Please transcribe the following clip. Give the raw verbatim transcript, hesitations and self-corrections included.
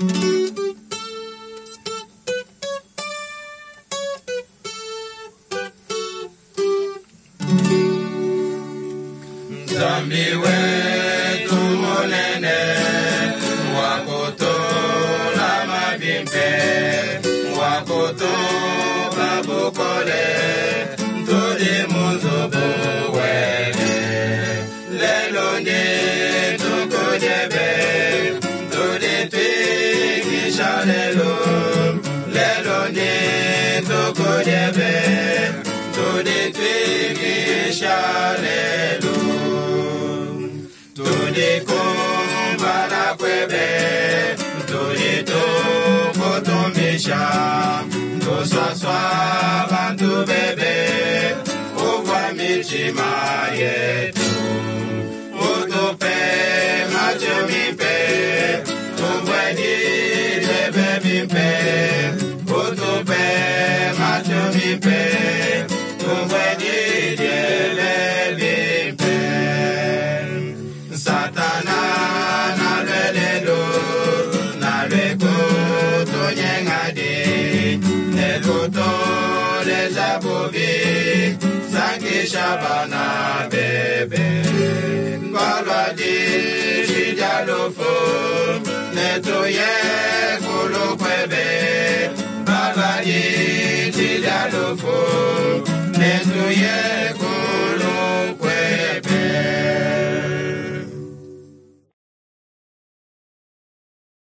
Zambi wetu monene wakoto la mabimpe wakoto babukole todi munzobo wele lelo nye toko debe todi twiki shalelo lelo nye toko debe todi twiki shalelo todi kumbala kwebe todi toko tombisha tosaswa bantu bebe ova michima yetu utupe macho mipe tubweni lebe mipe utupe macho mipe tubweni lebe mipe Satana na lelelo na leko tonyengade nekoto lejabobi sangi shabana bebe ngolwadi shidalofo netoye